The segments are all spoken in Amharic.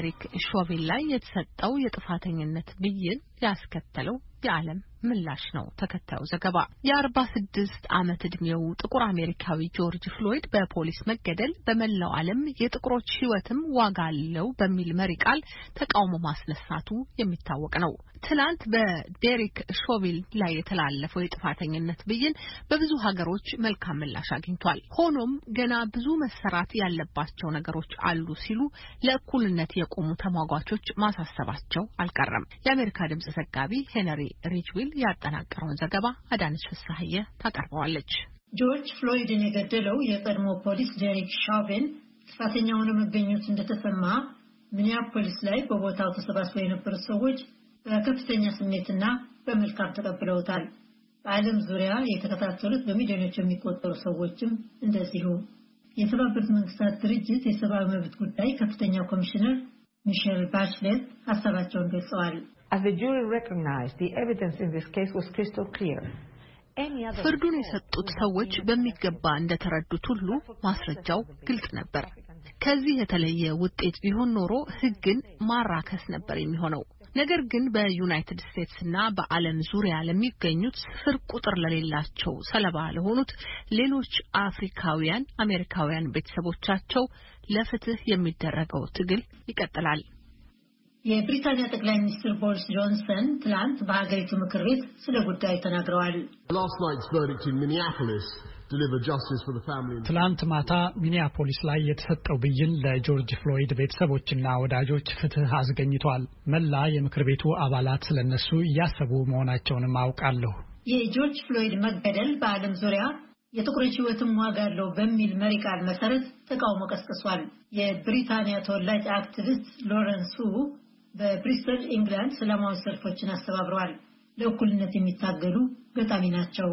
በዴሪክ ሾቪል ላይ የተሰጠው የጥፋተኝነት ብይን ያስከተለው የዓለም ምላሽ ነው ተከታዩ ዘገባ። የ46 ዓመት ዕድሜው ጥቁር አሜሪካዊ ጆርጅ ፍሎይድ በፖሊስ መገደል በመላው ዓለም የጥቁሮች ሕይወትም ዋጋ አለው በሚል መሪ ቃል ተቃውሞ ማስነሳቱ የሚታወቅ ነው። ትናንት በዴሪክ ሾቪል ላይ የተላለፈው የጥፋተኝነት ብይን በብዙ ሀገሮች መልካም ምላሽ አግኝቷል። ሆኖም ገና ብዙ መሰራት ያለባቸው ነገሮች አሉ ሲሉ ለእኩልነት የቆሙ ተሟጋቾች ማሳሰባቸው አልቀረም። የአሜሪካ ድምጽ ዘጋቢ ሄነሪ ሪጅዊል ያጠናቀረውን ዘገባ አዳነች ፍሳሐየ ታቀርበዋለች። ጆርጅ ፍሎይድን የገደለው የቀድሞ ፖሊስ ዴሪክ ሾቪል ጥፋተኛ ሆኖ መገኘቱ እንደተሰማ ሚኒያፖሊስ ላይ በቦታው ተሰባስበው የነበሩ ሰዎች በከፍተኛ ስሜትና በመልካም ተቀብለውታል። በዓለም ዙሪያ የተከታተሉት በሚሊዮኖች የሚቆጠሩ ሰዎችም እንደዚሁ። የተባበሩት መንግስታት ድርጅት የሰብአዊ መብት ጉዳይ ከፍተኛ ኮሚሽነር ሚሼል ባችሌት ሀሳባቸውን ገልጸዋል። As the jury recognized, the evidence in this case was crystal clear. ፍርዱን የሰጡት ሰዎች በሚገባ እንደተረዱት ሁሉ ማስረጃው ግልጽ ነበር። ከዚህ የተለየ ውጤት ቢሆን ኖሮ ሕግን ማራከስ ነበር የሚሆነው። ነገር ግን በዩናይትድ ስቴትስ እና በዓለም ዙሪያ ለሚገኙት ስፍር ቁጥር ለሌላቸው ሰለባ ለሆኑት ሌሎች አፍሪካውያን አሜሪካውያን ቤተሰቦቻቸው ለፍትህ የሚደረገው ትግል ይቀጥላል። የብሪታንያ ጠቅላይ ሚኒስትር ቦሪስ ጆንሰን ትላንት በሀገሪቱ ምክር ቤት ስለ ጉዳዩ ተናግረዋል። ትላንት ማታ ሚኒያፖሊስ ላይ የተሰጠው ብይን ለጆርጅ ፍሎይድ ቤተሰቦችና ወዳጆች ፍትህ አስገኝቷል። መላ የምክር ቤቱ አባላት ስለነሱ እያሰቡ መሆናቸውንም አውቃለሁ። የጆርጅ ፍሎይድ መገደል በዓለም ዙሪያ የጥቁሮች ሕይወትም ዋጋ አለው በሚል መሪ ቃል መሰረት ተቃውሞ ቀስቅሷል። የብሪታንያ ተወላጅ አክቲቪስት ሎረንስ ሁ በብሪስተል ኢንግላንድ ሰላማዊ ሰልፎችን አስተባብረዋል። ለእኩልነት የሚታገሉ ገጣሚ ናቸው።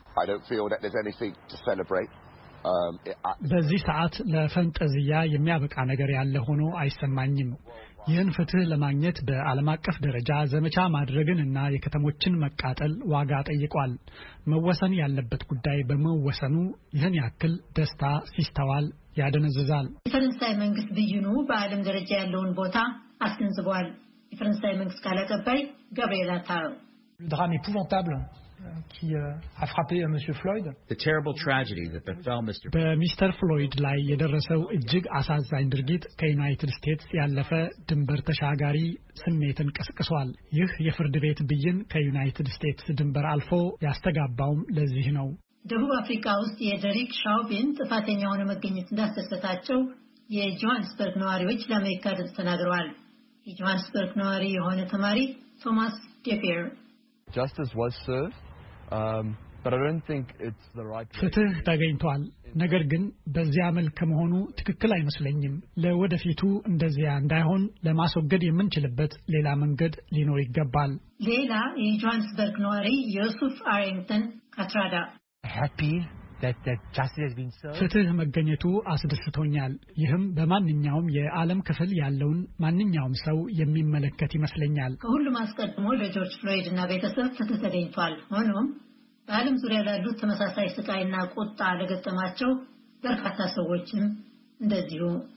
በዚህ ሰዓት ለፈንጠዝያ የሚያበቃ ነገር ያለ ሆኖ አይሰማኝም። ይህን ፍትህ ለማግኘት በዓለም አቀፍ ደረጃ ዘመቻ ማድረግንና የከተሞችን መቃጠል ዋጋ ጠይቋል። መወሰን ያለበት ጉዳይ በመወሰኑ ይህን ያክል ደስታ ሲስተዋል ያደነዝዛል። የፈረንሳይ መንግስት ብይኑ በዓለም ደረጃ ያለውን ቦታ አስገንዝቧል። የፈረንሳይ መንግስት ቃል አቀባይ ጋብሪኤል አታል Le drame épouvantable qui a frappé monsieur Floyd. The terrible tragedy that befell Mr. በሚስተር ፍሎይድ ላይ የደረሰው እጅግ አሳዛኝ ድርጊት ከዩናይትድ ስቴትስ ያለፈ ድንበር ተሻጋሪ ስሜትን ቀስቅሷል። ይህ የፍርድ ቤት ብይን ከዩናይትድ ስቴትስ ድንበር አልፎ ያስተጋባውም ለዚህ ነው። ደቡብ አፍሪካ ውስጥ የዴሪክ ሾቪል ጥፋተኛ ሆኖ መገኘት እንዳስደሰታቸው የጆሃንስበርግ ነዋሪዎች ለአሜሪካ ድምፅ ተናግረዋል። የጆሃንስበርግ ነዋሪ የሆነ ተማሪ ቶማስ ዴፔር Justice was served, but I don't think it's the right way. ፍትህ ተገኝቷል። ነገር ግን በዚያ መልክ ከመሆኑ ትክክል አይመስለኝም። ለወደፊቱ እንደዚያ እንዳይሆን ለማስወገድ የምንችልበት ሌላ መንገድ ሊኖር ይገባል። ሌላ የጆሃንስበርግ ነዋሪ ዮሱፍ አሪንግተን ካትራዳ Happy that justice has been served. ፍትህ መገኘቱ አስደስቶኛል። ይህም በማንኛውም የዓለም ክፍል ያለውን ማንኛውም ሰው የሚመለከት ይመስለኛል። ከሁሉም አስቀድሞ ለጆርጅ ፍሎይድ እና ቤተሰብ ፍትህ ተገኝቷል። ሆኖም በዓለም ዙሪያ ላሉት ተመሳሳይ ስቃይና ቁጣ ለገጠማቸው በርካታ ሰዎችም እንደዚሁ